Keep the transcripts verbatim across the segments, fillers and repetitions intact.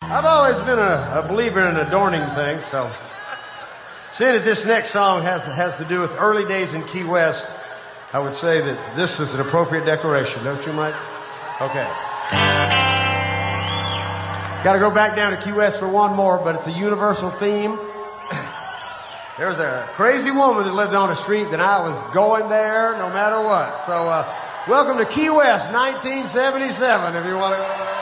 I've always been a, a believer in adorning things, so seeing that this next song has, has to do with early days in Key West, I would say that this is an appropriate decoration, don't you, Mike? Okay. Got to go back down to Key West for one more, but it's a universal theme. There was a crazy woman that lived on a street that I was going there no matter what. So uh, welcome to Key West, nineteen seventy-seven, if you want to go there.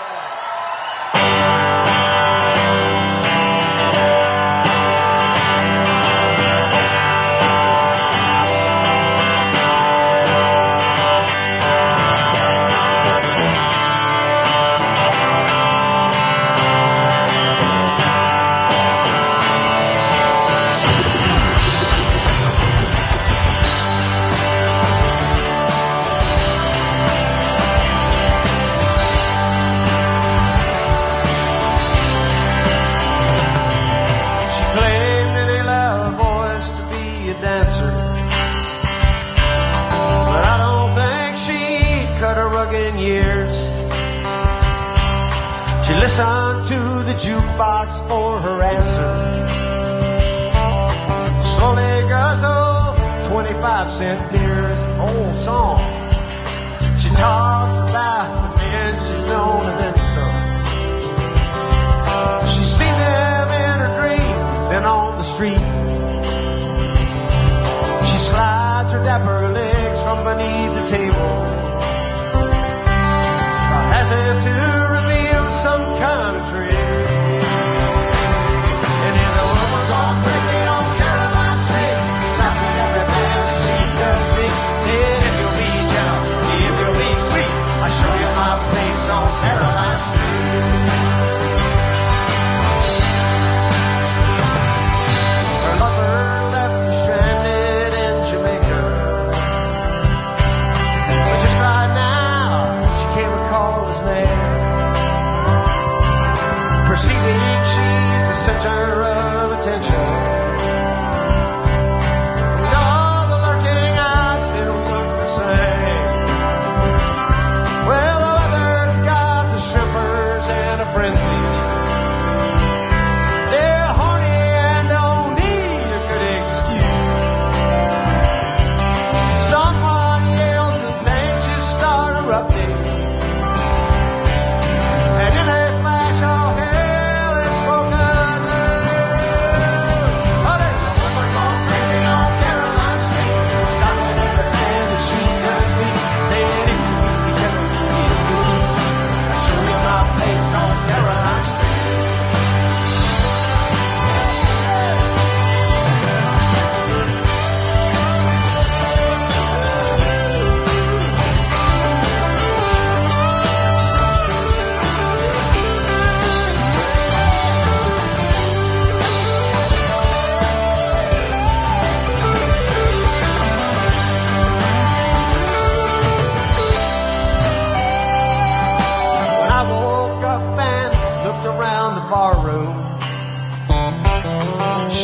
Listen to the jukebox for her answer. Slowly guzzle twenty-five cent beers, old song. She talks about the men she's known and then some. She's seen them in her dreams and on the street. She slides her dapper legs from beneath the table, as if to some kind of tree. And if the woman gone crazy on Caroline Street, stopping every man that she does me, said if you'll be gentle, if you'll be sweet, I'll show you my place on Caroline Street. Her lover left her stranded in Jamaica, but just right now she can't recall his name. Perceiving she's the center of attention, and all the lurking eyes, they don't look the same. Well, the weather's got the shrimpers in a frenzy. They're horny and don't need a good excuse. Someone yells and things just start erupting, and in a flash all hell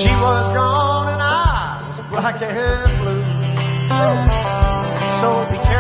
black and blue, so it became